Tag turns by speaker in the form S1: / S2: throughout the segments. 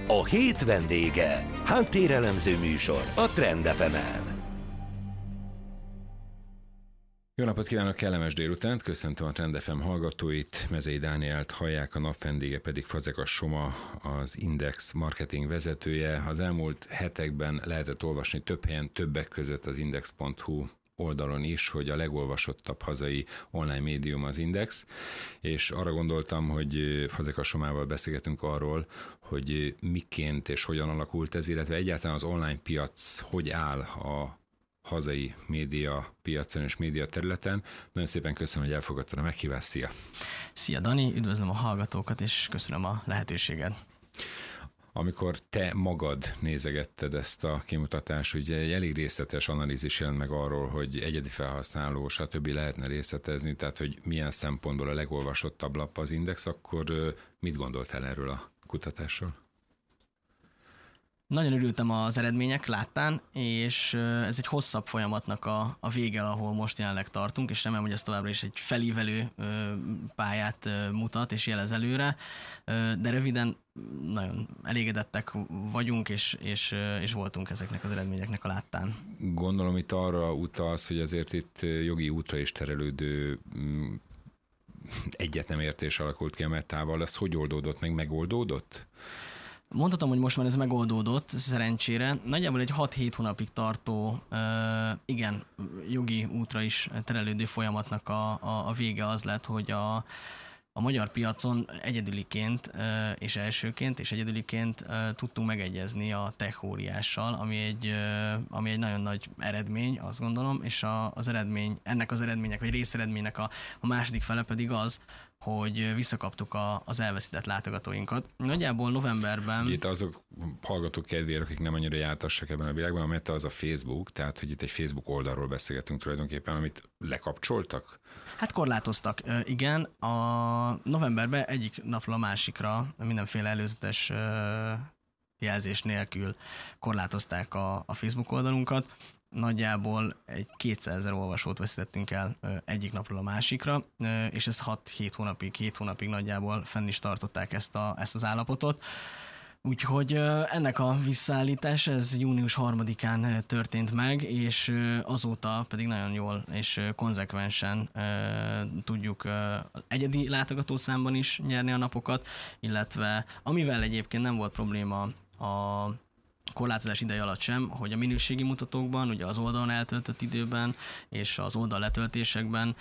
S1: A hét vendége. Háttérelemző műsor a Trend FM-en.
S2: Jó napot kívánok, kellemes délutánt, köszöntöm a Trend FM hallgatóit, Mezei Dánielt hallják, a nap vendége pedig Fazekas Soma, az Index marketing vezetője. Az elmúlt hetekben lehetett olvasni több helyen, többek között az index.hu oldalon is, hogy a legolvasottabb hazai online médium az Index, és arra gondoltam, hogy Fazekas Somával beszélgetünk arról, hogy miként és hogyan alakult ez, illetve egyáltalán az online piac hogy áll a hazai média piacon és média területen. Nagyon szépen köszönöm, hogy elfogadtad a meghívást. Szia!
S3: Szia Dani, üdvözlöm a hallgatókat, és köszönöm a lehetőséget.
S2: Amikor te magad nézegetted ezt a kimutatást, ugye egy elég részletes analízis jelent meg arról, hogy egyedi felhasználó, stb. Lehetne részletezni, tehát hogy milyen szempontból a legolvasottabb lap az Index, akkor mit gondoltál erről a kutatásról?
S3: Nagyon örültem az eredmények láttán, és ez egy hosszabb folyamatnak a vége, ahol most jelenleg tartunk, és remélem, hogy ez továbbra is egy felívelő pályát mutat és jelez előre, de röviden nagyon elégedettek vagyunk, és voltunk ezeknek az eredményeknek a láttán.
S2: Gondolom itt arra utalsz, hogy azért itt jogi útra is terelődő egyetnemértés alakult ki a Metával. Ez hogy oldódott meg? Megoldódott?
S3: Mondhatom, hogy most már ez megoldódott, szerencsére. Nagyjából egy 6-7 hónapig tartó, jogi útra is terelődő folyamatnak a vége az lett, hogy a magyar piacon egyedüliként és elsőként és egyedüliként tudtunk megegyezni a tech óriással, ami egy nagyon nagy eredmény, azt gondolom, és ennek az eredménynek, vagy részeredménynek a második fele pedig az, hogy visszakaptuk az elveszített látogatóinkat. Nagyjából novemberben...
S2: Itt azok hallgatók kedvére, akik nem annyira jártassak ebben a világban, a Meta az a Facebook, tehát hogy itt egy Facebook oldalról beszélgetünk tulajdonképpen, amit lekapcsoltak?
S3: Hát korlátoztak, igen. A novemberben egyik napról a másikra mindenféle előzetes jelzés nélkül korlátozták a Facebook oldalunkat. Nagyjából egy 200 000 olvasót veszítettünk el egyik napról a másikra, és ez 7 hónapig nagyjából fenn is tartották ezt az állapotot. Úgyhogy ennek a visszaállítás, ez június 3-án történt meg, és azóta pedig nagyon jól és konzekvensen tudjuk egyedi látogatószámban is nyerni a napokat, illetve amivel egyébként nem volt probléma a korlátozás ideje alatt sem, hogy a minőségi mutatókban, ugye az oldalon eltöltött időben és az oldal letöltésekben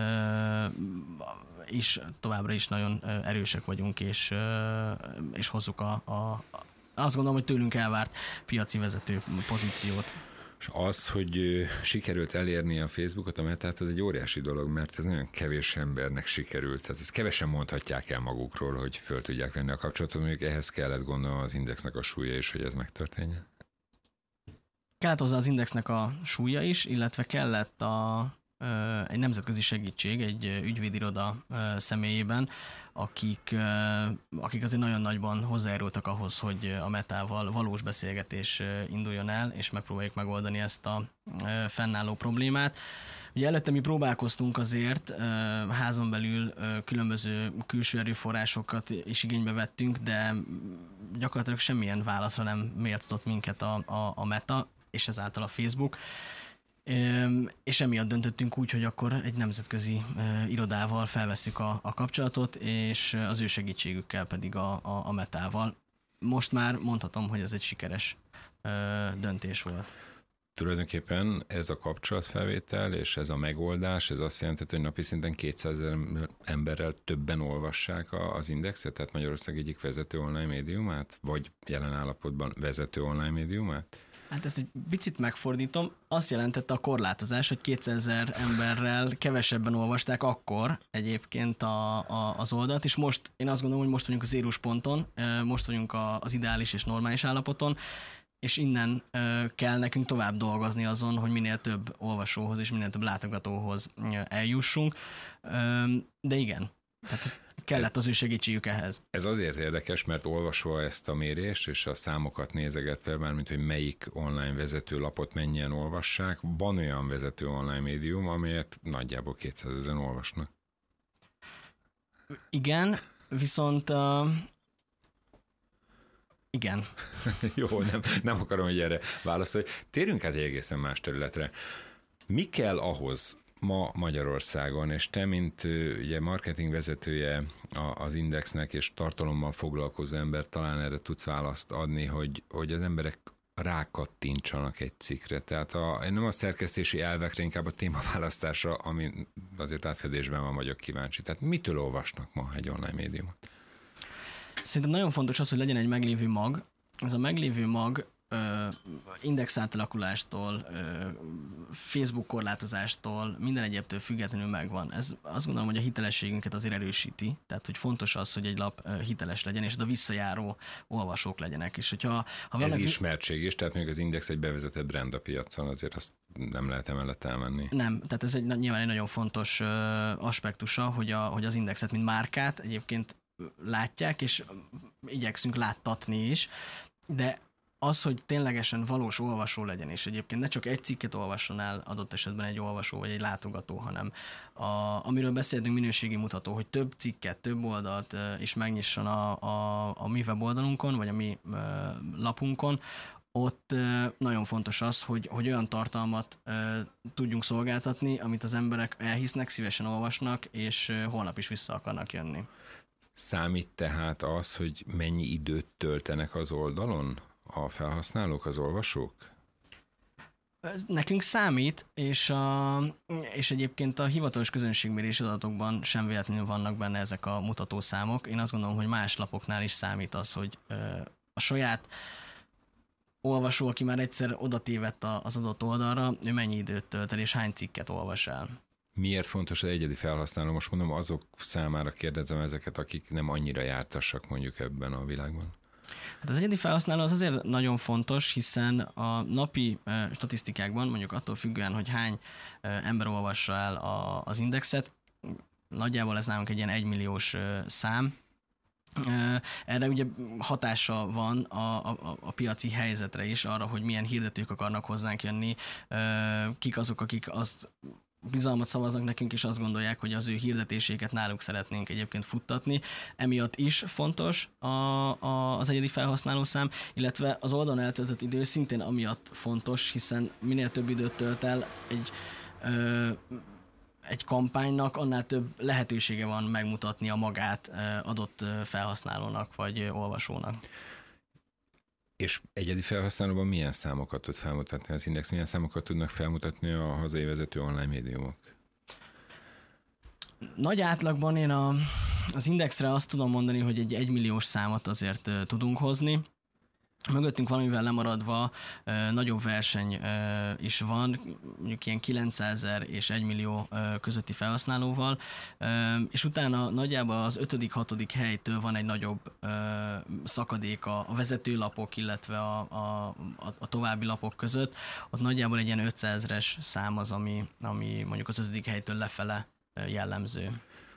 S3: is továbbra is nagyon erősek vagyunk, és hozzuk azt gondolom, hogy tőlünk elvárt piaci vezető pozíciót.
S2: És az, hogy sikerült elérni a Facebookot, a Metát, az egy óriási dolog, mert ez nagyon kevés embernek sikerült. Tehát ezt kevesen mondhatják el magukról, hogy föl tudják venni a kapcsolatot, mondjuk ehhez kellett gondolom az Indexnek a súlya is, hogy ez megtörténjen.
S3: Kellett hozzá az Indexnek a súlya is, illetve kellett egy nemzetközi segítség, egy ügyvédiroda személyében, akik azért nagyon nagyban hozzájárultak ahhoz, hogy a Metával valós beszélgetés induljon el, és megpróbáljuk megoldani ezt a fennálló problémát. Ugye előtte mi próbálkoztunk azért, házon belül különböző külső erőforrásokat is igénybe vettünk, de gyakorlatilag semmilyen válaszra nem méltatott minket a Meta, és ezáltal a Facebook. És emiatt döntöttünk úgy, hogy akkor egy nemzetközi irodával felvesszük a kapcsolatot, és az ő segítségükkel pedig a Metával. Most már mondhatom, hogy ez egy sikeres döntés volt.
S2: Tulajdonképpen ez a kapcsolatfelvétel és ez a megoldás, ez azt jelenti, hogy napi szinten 200 000 emberrel többen olvassák az Indexet, tehát Magyarország egyik vezető online médiumát, vagy jelen állapotban vezető online médiumát?
S3: Hát ezt egy picit megfordítom. Azt jelentette a korlátozás, hogy 200 000 emberrel kevesebben olvasták akkor egyébként az oldalt, és most én azt gondolom, hogy most vagyunk a zérus ponton, most vagyunk az ideális és normális állapoton, és innen kell nekünk tovább dolgozni azon, hogy minél több olvasóhoz és minél több látogatóhoz eljussunk. De igen, tehát kellett az ő segítségük ehhez.
S2: Ez azért érdekes, mert olvasva ezt a mérést és a számokat nézegetve, mármint hogy melyik online vezetőlapot mennyien olvassák, van olyan vezető online médium, amelyet nagyjából 200 000 olvasnak.
S3: Igen, viszont Igen.
S2: Jó, nem akarom, hogy erre válaszolj. Térjünk át egy egészen más területre. Mi kell ahhoz ma Magyarországon, és te, mint ugye marketing vezetője az Indexnek, és tartalommal foglalkozó ember, talán erre tudsz választ adni, hogy az emberek rákattintsanak egy cikkre. Tehát nem a szerkesztési elvekre, inkább a témaválasztásra, ami azért átfedésben van, vagyok kíváncsi. Tehát mitől olvasnak ma egy online médiumot?
S3: Szerintem nagyon fontos az, hogy legyen egy meglévő mag. Ez a meglévő mag index átalakulástól, Facebook korlátozástól, minden egyébtől függetlenül megvan. Ez azt gondolom, hogy a hitelességünket azért erősíti, tehát hogy fontos az, hogy egy lap hiteles legyen, és a visszajáró olvasók legyenek. És hogyha,
S2: ez ismertség is, tehát még az Index egy bevezetett brand a piacon, azért azt nem lehet emellett elmenni.
S3: Nem, tehát ez nyilván egy nagyon fontos aspektusa, hogy az Indexet, mint márkát egyébként látják, és igyekszünk láttatni is, de az, hogy ténylegesen valós olvasó legyen, és egyébként ne csak egy cikket olvasson el adott esetben egy olvasó vagy egy látogató, hanem amiről beszéltünk, minőségi mutató, hogy több cikket, több oldalt is megnyisson a mi weboldalunkon, vagy a mi lapunkon, ott nagyon fontos az, hogy olyan tartalmat tudjunk szolgáltatni, amit az emberek elhisznek, szívesen olvasnak, és holnap is vissza akarnak jönni.
S2: Számít tehát az, hogy mennyi időt töltenek az oldalon a felhasználók, az olvasók?
S3: Nekünk számít, és egyébként a hivatalos közönségmérési adatokban sem véletlenül vannak benne ezek a mutatószámok. Én azt gondolom, hogy más lapoknál is számít az, hogy a saját olvasó, aki már egyszer odatévedt az adott oldalra, ő mennyi időt tölt el, és hány cikket olvas el.
S2: Miért fontos az egyedi felhasználó? Most mondom, azok számára kérdezem ezeket, akik nem annyira jártassak mondjuk ebben a világban.
S3: Hát az egyedi felhasználó az azért nagyon fontos, hiszen a napi statisztikákban, mondjuk attól függően, hogy hány ember olvassa el az Indexet, nagyjából ez nálunk egy ilyen 1 milliós szám. Erre ugye hatása van a piaci helyzetre is, arra, hogy milyen hirdetők akarnak hozzánk jönni, kik azok, akik azt bizalmat szavaznak nekünk, és azt gondolják, hogy az ő hirdetéséket náluk szeretnénk egyébként futtatni. Emiatt is fontos az egyedi felhasználószám, illetve az oldalon eltöltött idő szintén amiatt fontos, hiszen minél több időt tölt el egy kampánynak, annál több lehetősége van megmutatni a magát adott felhasználónak vagy olvasónak.
S2: És egyedi felhasználóban milyen számokat tud felmutatni az Index? Milyen számokat tudnak felmutatni a hazai vezető online médiumok?
S3: Nagy átlagban én az Indexre azt tudom mondani, hogy egy 1 milliós számot azért tudunk hozni. Mögöttünk valamivel lemaradva nagyobb verseny is van, mondjuk ilyen 900 000 és 1 millió közötti felhasználóval, és utána nagyjából az 5.-6. helytől van egy nagyobb szakadék a vezetőlapok, illetve a további lapok között. Ott nagyjából egy ilyen 500 000-es szám az, ami mondjuk az 5. helytől lefele jellemző.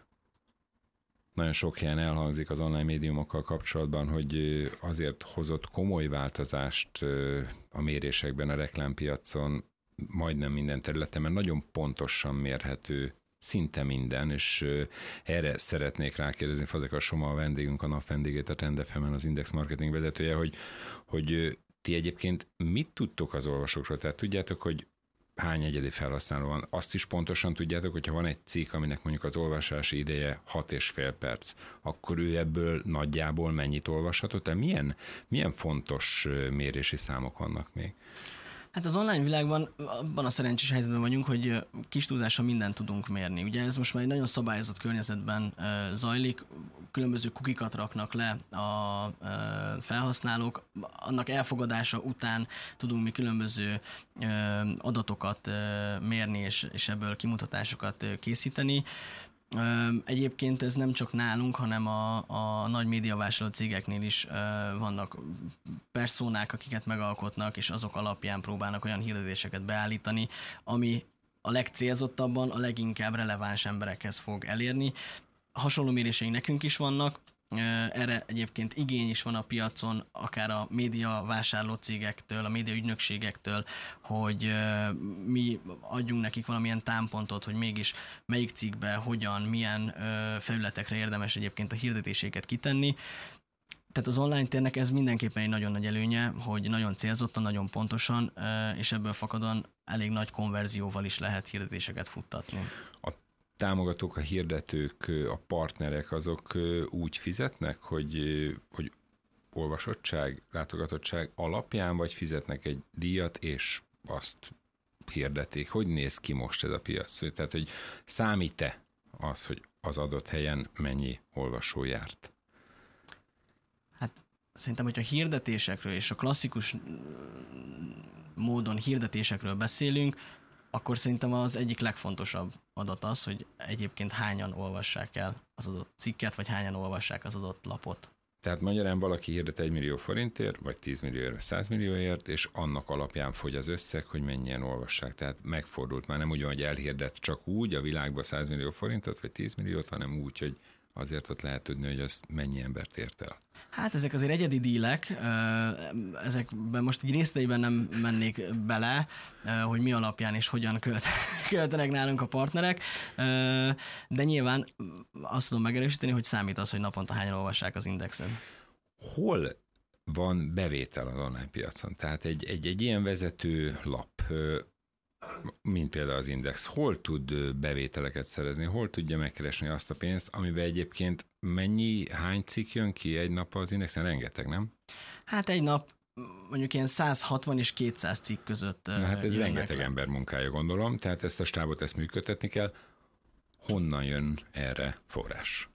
S2: Nagyon sok helyen elhangzik az online médiumokkal kapcsolatban, hogy azért hozott komoly változást a mérésekben, a reklámpiacon, majdnem minden területen, mert nagyon pontosan mérhető szinte minden, és erre szeretnék rákérdezni Fazekas Soma, a vendégünk, a nap vendégét, a Trend FM-en, az Index marketing vezetője, hogy ti egyébként mit tudtok az olvasókról? Tehát tudjátok, hogy hány egyedi felhasználó van? Azt is pontosan tudjátok, hogyha van egy cikk, aminek mondjuk az olvasási ideje 6,5 perc, akkor ő ebből nagyjából mennyit olvashatott? Tehát milyen fontos mérési számok vannak még?
S3: Hát az online világban abban a szerencsés helyzetben vagyunk, hogy kis túlzással mindent tudunk mérni. Ugye ez most már egy nagyon szabályozott környezetben zajlik, különböző kukikat raknak le a felhasználók, annak elfogadása után tudunk mi különböző adatokat mérni, és ebből kimutatásokat készíteni. Egyébként ez nem csak nálunk, hanem a nagy médiavásárló cégeknél is vannak perszónák, akiket megalkotnak, és azok alapján próbálnak olyan hirdetéseket beállítani, ami a legcélzottabban a leginkább releváns emberekhez fog elérni. Hasonló méréseink nekünk is vannak, erre egyébként igény is van a piacon, akár a média vásárló cégektől, a média ügynökségektől, hogy mi adjunk nekik valamilyen támpontot, hogy mégis melyik cikkbe, hogyan, milyen felületekre érdemes egyébként a hirdetéséket kitenni. Tehát az online térnek ez mindenképpen egy nagyon nagy előnye, hogy nagyon célzottan, nagyon pontosan, és ebből fakadóan elég nagy konverzióval is lehet hirdetéseket futtatni.
S2: A támogatók, a hirdetők, a partnerek azok úgy fizetnek, hogy olvasottság, látogatottság alapján, vagy fizetnek egy díjat, és azt hirdetik? Hogy néz ki most ez a piac? Tehát, hogy számít-e az, hogy az adott helyen mennyi olvasó járt?
S3: Hát szerintem, hogyha hirdetésekről és a klasszikus módon hirdetésekről beszélünk, akkor szerintem az egyik legfontosabb adat az, hogy egyébként hányan olvassák el az adott cikket, vagy hányan olvassák az adott lapot.
S2: Tehát magyarán valaki hirdet 1 millió forintért, vagy 10 millióért, 100 millióért, és annak alapján fogy az összeg, hogy mennyien olvassák. Tehát megfordult már nem úgy, hogy elhirdet csak úgy a világba 100 millió forintot, vagy 10 milliót, hanem úgy, hogy azért ott lehet tudni, hogy azt mennyi embert ért el.
S3: Hát ezek azért egyedi dílek, ezekben most így részleteiben nem mennék bele, hogy mi alapján és hogyan költenek nálunk a partnerek, de nyilván azt tudom megerősíteni, hogy számít az, hogy naponta hányan olvassák az Indexen.
S2: Hol van bevétel az online piacon? Tehát egy ilyen vezető lap, mint például az Index, hol tud bevételeket szerezni, hol tudja megkeresni azt a pénzt, amiben egyébként hány cikk jön ki egy nap az Indexen? Rengeteg, nem?
S3: Hát egy nap mondjuk ilyen 160 és 200 cikk között.
S2: Hát ez rengeteg ember munkája, gondolom, tehát ezt a stábot, ezt működtetni kell. Honnan jön erre forrás?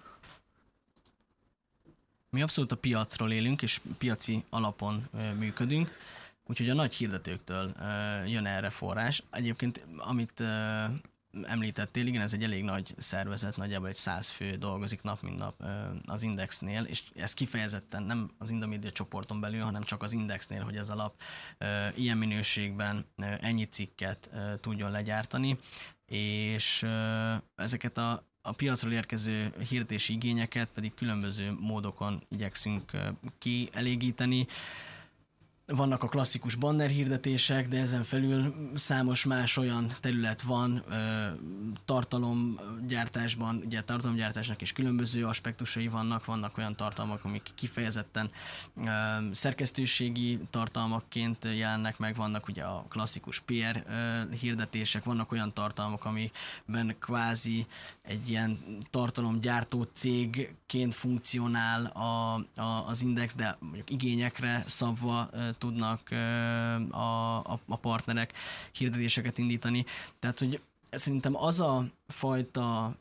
S3: Mi abszolút a piacról élünk, és piaci alapon működünk, úgyhogy a nagy hirdetőktől jön erre forrás. Egyébként, amit említettél, igen, ez egy elég nagy szervezet, nagyjából egy 100 fő dolgozik nap mint nap az Indexnél, és ez kifejezetten nem az Indomedia csoporton belül, hanem csak az Indexnél, hogy ez a lap ilyen minőségben ennyi cikket tudjon legyártani, és ezeket a piacról érkező hirdetési igényeket pedig különböző módokon igyekszünk kielégíteni. Vannak a klasszikus banner hirdetések, de ezen felül számos más olyan terület van tartalomgyártásban, ugye tartalomgyártásnak is különböző aspektusai vannak olyan tartalmak, amik kifejezetten szerkesztőségi tartalmakként jelennek meg, vannak ugye a klasszikus PR hirdetések, vannak olyan tartalmak, amiben kvázi egy ilyen tartalomgyártó cégként funkcionál az Index, de mondjuk igényekre szabva tudnak a partnerek hirdetéseket indítani. Tehát, hogy szerintem az a fajta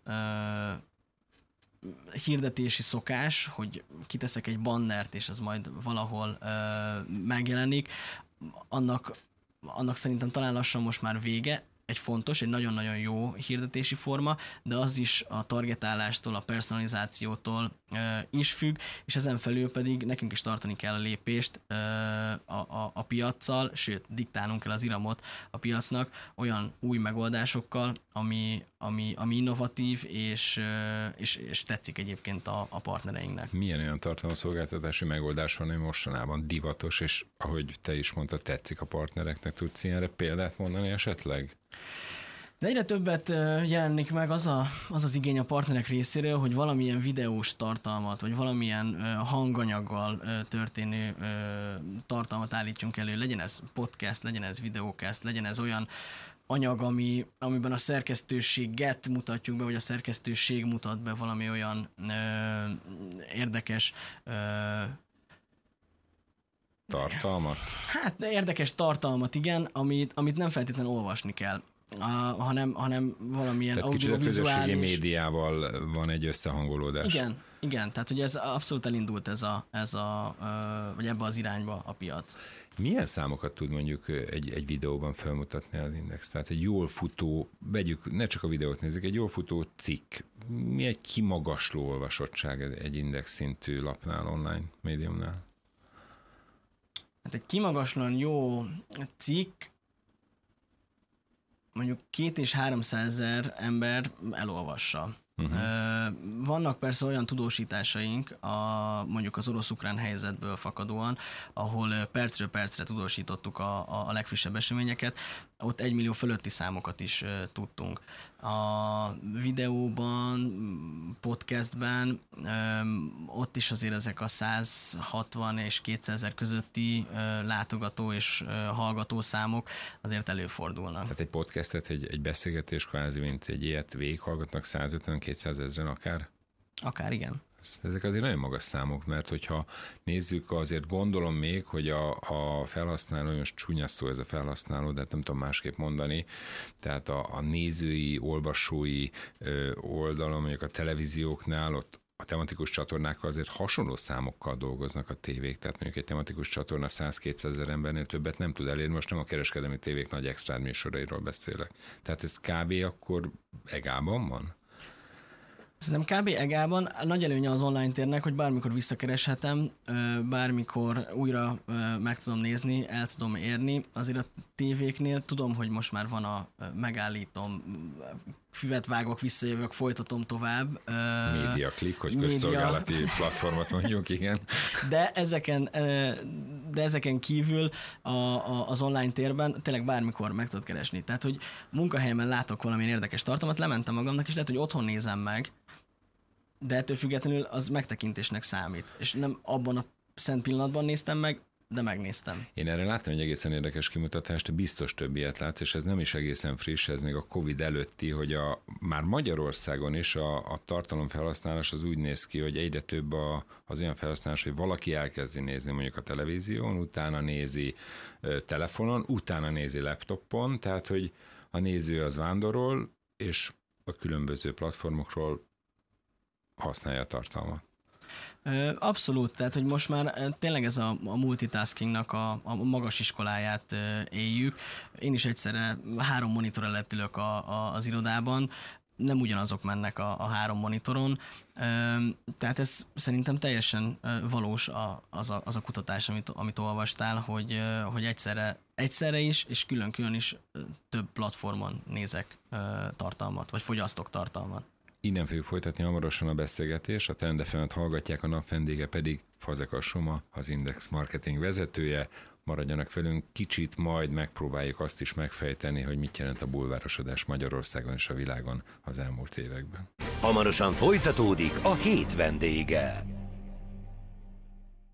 S3: hirdetési szokás, hogy kiteszek egy bannert, és az majd valahol megjelenik, annak szerintem talán lassan most már vége. Egy fontos, egy nagyon-nagyon jó hirdetési forma, de az is a targetálástól, a personalizációtól is függ, és ezen felül pedig nekünk is tartani kell a lépést a piaccal, sőt, diktálnunk kell az iramot a piacnak olyan új megoldásokkal, ami innovatív, és tetszik egyébként a partnereinknek.
S2: Milyen olyan tartalomszolgáltatási megoldás van, ami mostanában divatos, és ahogy te is mondtad, tetszik a partnereknek? Tudsz ilyenre példát mondani esetleg?
S3: De egyre többet jelenik meg az igény a partnerek részéről, hogy valamilyen videós tartalmat, vagy valamilyen hanganyaggal történő tartalmat állítsunk elő. Legyen ez podcast, legyen ez videócast, legyen ez olyan anyag, amiben a szerkesztőséget mutatjuk be, vagy a szerkesztőség mutat be valami olyan érdekes
S2: tartalmat?
S3: Hát, de érdekes tartalmat, igen, amit nem feltétlenül olvasni kell, hanem valamilyen audiovizuális...
S2: Kicsit a közösségi médiával van egy összehangolódás.
S3: Igen, tehát hogy ez abszolút elindult vagy ebbe az irányba a piac.
S2: Milyen számokat tud mondjuk egy videóban felmutatni az Index? Tehát egy jól futó, vegyük, ne csak a videót nézzük, egy jól futó cikk. Mi egy kimagasló olvasottság egy Index szintű lapnál, online médiumnál?
S3: Hát egy kimagaslóan jó cikk, mondjuk 200 és 300 ezer ember elolvassa. Vannak persze olyan tudósításaink, mondjuk az orosz-ukrán helyzetből fakadóan, ahol percről percre tudósítottuk a legfrissebb eseményeket, ott 1 millió fölötti számokat is tudtunk. A videóban, podcastben, ott is azért ezek a 160 és 200 000 közötti látogató és hallgató számok azért előfordulnak.
S2: Tehát egy podcastet, egy beszélgetés kvázi, mint egy ilyet végighallgatnak 150-200 ezeren akár?
S3: Akár, igen.
S2: Ezek azért nagyon magas számok, mert hogyha nézzük, azért gondolom még, hogy a felhasználó, nagyon csúnya szó ez a felhasználó, de nem tudom másképp mondani, tehát a nézői, olvasói oldalon, mondjuk a televízióknál, ott a tematikus csatornákkal azért hasonló számokkal dolgoznak a tévék, tehát mondjuk egy tematikus csatorna 100-200 ezer embernél többet nem tud elérni, most nem a kereskedelmi tévék nagy extrád műsorairól beszélek. Tehát ez kb. Akkor egában van?
S3: Szerintem kb. Egában nagy előnye az online térnek, hogy bármikor visszakereshetem, bármikor újra meg tudom nézni, el tudom érni. Azért a tévéknél tudom, hogy most már van megállítom, füvet vágok, visszajövök, folytatom tovább.
S2: Média klik, hogy közszolgálati platformot mondjuk, igen.
S3: De ezeken kívül az online térben tényleg bármikor meg tudod keresni. Tehát, hogy munkahelyemen látok valamilyen érdekes tartalmat, lementem magamnak, és lehet, hogy otthon nézem meg, de ettől függetlenül az megtekintésnek számít. És nem abban a szent pillanatban néztem meg, de megnéztem. Én
S2: erre láttam egy egészen érdekes kimutatást, biztos több ilyet látsz, és ez nem is egészen friss, ez még a Covid előtti, hogy már Magyarországon is a tartalomfelhasználás az úgy néz ki, hogy egyre több az olyan felhasználás, hogy valaki elkezdi nézni mondjuk a televízión, utána nézi telefonon, utána nézi laptopon, tehát hogy a néző az vándorol, és a különböző platformokról használja a tartalmat.
S3: Abszolút, tehát hogy most már tényleg ez a multitaskingnak a magas iskoláját éljük. Én is egyszerre 3 monitor előtt ülök az irodában, nem ugyanazok mennek a 3 monitoron, tehát ez szerintem teljesen valós az a kutatás, amit olvastál, hogy egyszerre is, és külön-külön is több platformon nézek tartalmat, vagy fogyasztok tartalmat.
S2: Innen fogjuk folytatni hamarosan a beszélgetést, a Trend FM-et hallgatják, a nap vendége pedig Fazekas Soma, az Index marketing vezetője. Maradjanak velünk, kicsit majd megpróbáljuk azt is megfejteni, hogy mit jelent a bulvárosodás Magyarországon és a világon az elmúlt években.
S1: Hamarosan folytatódik a hét vendége.